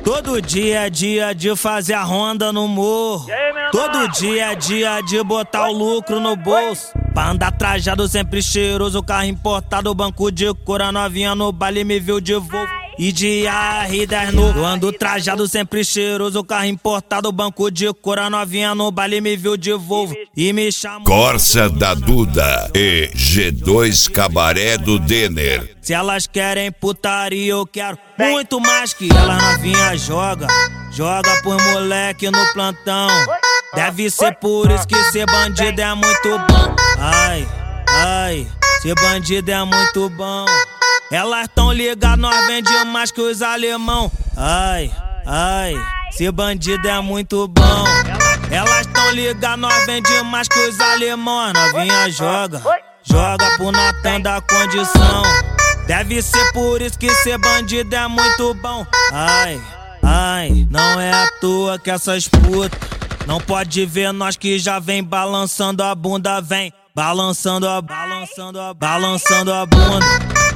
Todo dia é dia de fazer a ronda no morro. Todo dia é dia de botar o lucro no bolso. Pra andar trajado sempre cheiroso, carro importado, banco de cora novinha no baile me viu de Volvo e de R10 novo. Eu ando trajado sempre cheiroso, carro importado, banco de cora novinha no baile me viu de Volvo e me chamou Corsa da Duda e G2 Cabaré do Denner. Se elas querem putaria, eu quero muito mais que elas novinha joga. Joga por moleque no plantão. Deve ser por isso que ser bandido é muito bom. Ai, ai, ser bandido é muito bom. Elas tão ligadas, nós vende mais que os alemão. Ai, ai, ser bandido é muito bom. Elas tão ligadas, nós vende mais que os alemão. A novinha joga, joga pro Natan da condição. Deve ser por isso que ser bandido é muito bom. Ai, ai, não é à toa que essas putas não pode ver nós que já vem balançando a bunda, vem balançando a bunda, balançando a bunda,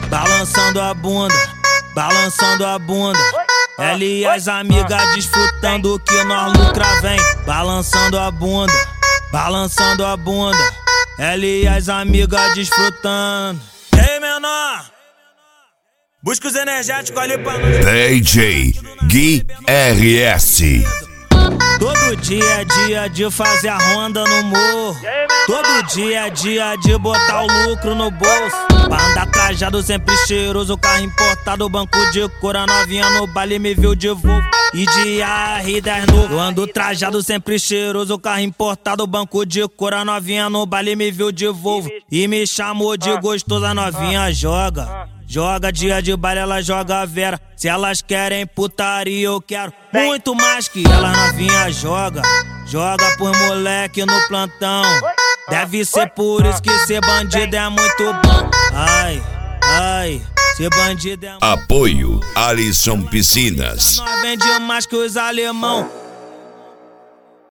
balançando a bunda. Ela e as amigas desfrutando que nós lucra, vem balançando a bunda, balançando a bunda. Ela e as amigas desfrutando. Ei, menor, busca os energéticos ali pra nós. DJ Gui RS. Todo dia é dia de fazer a ronda no morro. Todo dia é dia de botar o lucro no bolso. Pra andar trajado sempre cheiroso, carro importado, banco de cora novinha no baile me viu de Volvo e de R10 novo. Eu ando trajado sempre cheiroso, carro importado, banco de cora novinha no baile me viu de Volvo e me chamou de gostosa. Novinha joga, joga dia de baile, ela joga a vera. Se elas querem putaria, eu quero muito mais que elas novinha joga. Joga por moleque no plantão. Deve ser por isso que ser bandido é muito bom. Ai, ai, ser bandido é muito bom. Apoio Alisson Piscinas. Nós vende mais que os alemão.